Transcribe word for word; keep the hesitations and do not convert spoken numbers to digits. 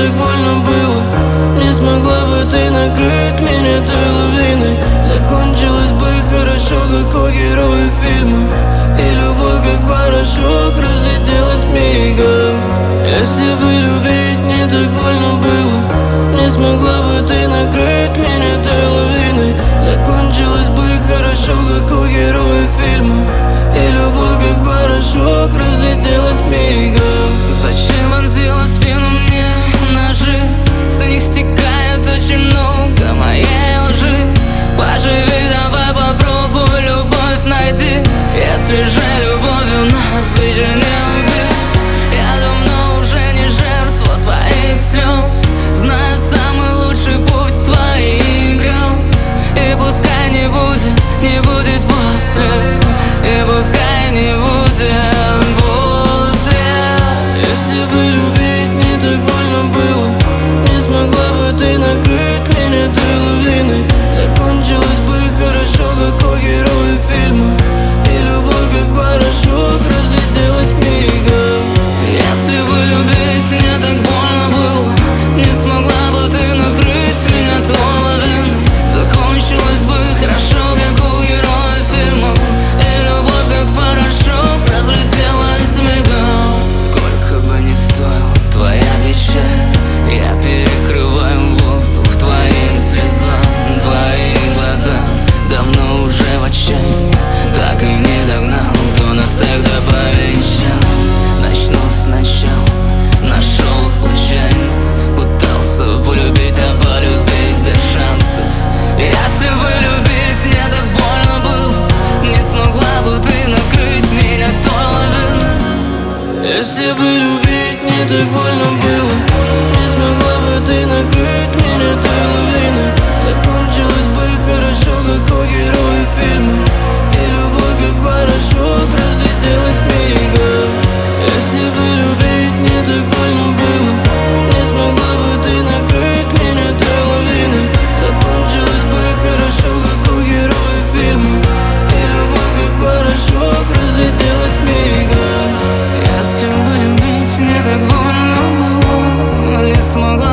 так больно было. Не смогла бы ты накрыть меня той лавиной. Закончилось бы хорошо, как у героя фильма. И любовь, как порошок, разлетелась мигом. Если бы любить не так больно было, не смогла бы ты накрыть меня той лавиной. Закончилось бы хорошо, как у героя фильма. И любовь, как порошок, разлетелась мигом. Зачем вонзила в спину мне ножи? С них стекает очень много моей лжи. Поживи, давай попробуй любовь найти. Если же любовью насыщены лбы, я давно уже не жертва твоих слез. Знаю самый лучший путь твоих грез. И пускай не будет, не будет после. И пускай не будет после. Если бы любить не так больно было, не смогла бы ты накрыть меня той лавиной. Закончилось бы хорошо, как у героя фильма. И любовь, как порошок, разлетелась мигом. Если бы любить не так больно было, не смогла бы ты накрыть меня той лавиной. Закончилось бы хорошо, как у героя фильма. И любовь, как порошок, разлетелась мигом. Сколько бы ни стоила твоя печаль, я перекрываю воздух твоим слезам. Твои глаза давно уже в отчаянии, так и не догнал, кто нас тогда повенчал. Начну сначала, нашел случайно, пытался полюбить, а полюбить без шансов. Если бы любить не так больно было, не смогла бы ты накрыть меня той лавиной. Если бы любить не так больно было, не смогла бы ты накрыть меня той лавиной. Закончилось бы хорошо, как у героя фильма. И любовь, как порошок, разлетелась мигом. Если бы любить не так больно было, не смогла бы ты накрыть меня той лавиной. Закончилось бы хорошо, как у героя фильма. И любовь, как порошок, разлетелась мигом. Если бы любить не так больно было, не смогла